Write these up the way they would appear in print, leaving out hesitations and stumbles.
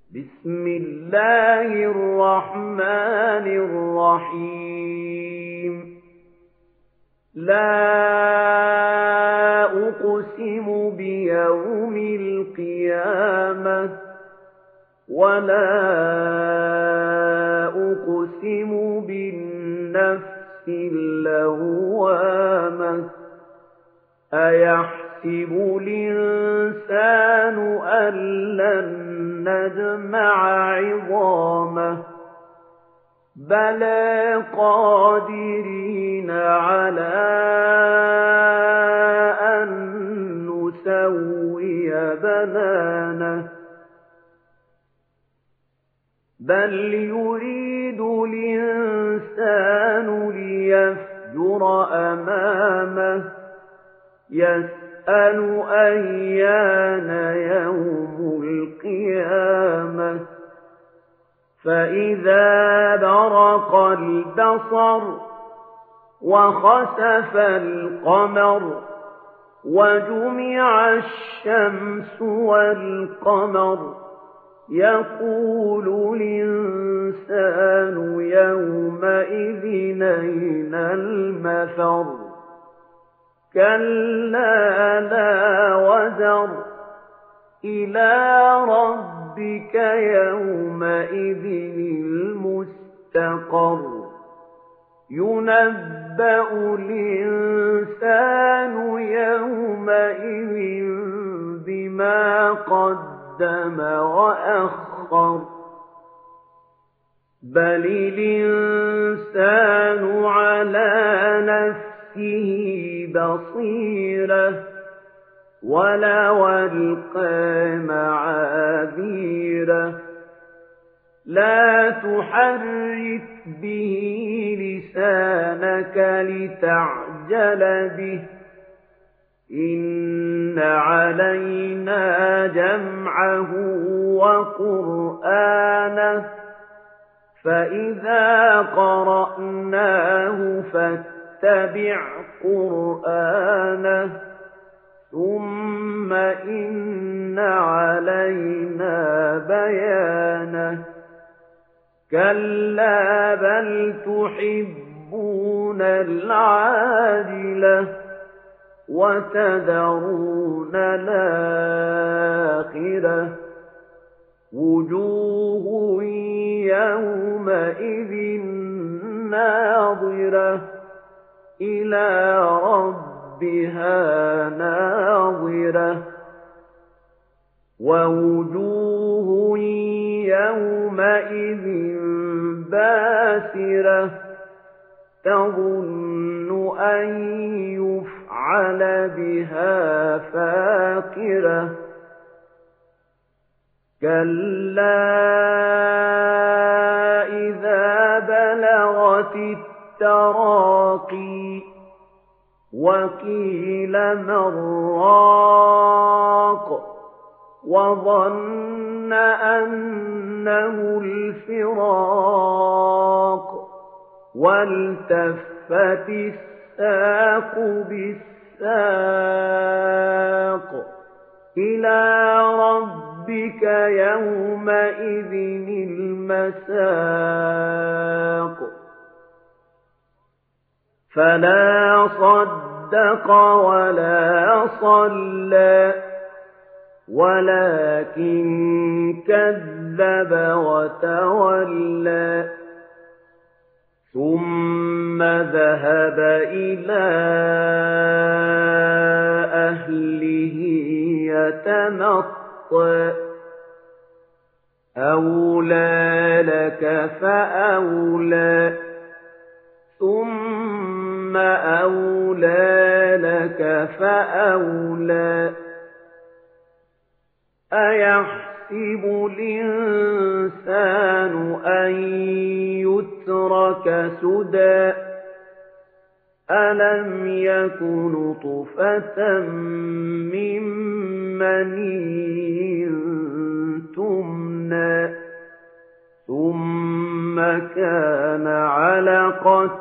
بسم الله الرحمن الرحيم لا أقسم بيوم القيامة ولا أقسم بالنفس اللوامة أيحسب الإنسان أن لن نجمع عظامه بلى قادرين على أن نسوي بنانه بل يريد الإنسان ليفجر أمامه يسأل أيان يوم القيامة فإذا برق البصر وخسف القمر وجمع الشمس والقمر يقول الإنسان يومئذ أين المفر كلا لا وزر إلى ربك يومئذ المستقر ينبأ الإنسان يومئذ بما قدم وأخر بل الإنسان على نفسه بصيرة ولو ألقى معاذيره لا تحرك به لسانك لتعجل به إن علينا جمعه وقرآنه فإذا قرأناه فاتبع قرآنه ثم إن علينا بيانه كلا بل تحبون العاجلة وتذرون الآخرة وجوه يومئذ ناظرة إلى ربها ناظرة ووجوه يومئذ باسرة تظن أن يفعل بها فاقرة كلا إذا بلغت التراقي وقيل من راق وظن أنه الفراق والتفت الساق بالساق إلى ربك يومئذ المساق فلا صدق ولا صلى ولكن كذب وتولى ثم ذهب إلى أهله يتمطى أولى لك فأولى ثم أولى لك فأولى أيحسب الإنسان أن يترك سدى ألم يك نطفة من مني تمنى ثم كان علقة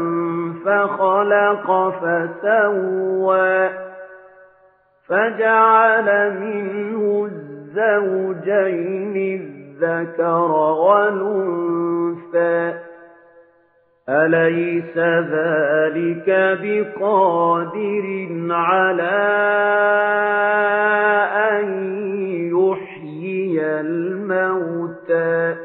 فخلق فسوى فجعل منه الزوجين الذكر والأنثى أليس ذلك بقادر على أن يحيي الموتى